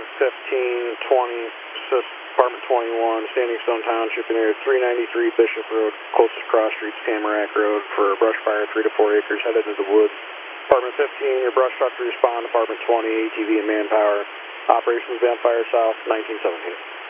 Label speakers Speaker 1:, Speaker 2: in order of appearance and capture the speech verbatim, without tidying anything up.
Speaker 1: fifteen twenty, Department twenty-one, Standing Stone Township, in area three ninety-three Bishop Road, closest cross streets, Tamarack Road, for a brush fire, three to four acres, headed into the woods. Department fifteen, your brush truck to respond. Department twenty, A T V and manpower. Operations Vampire South, nineteen seventeen.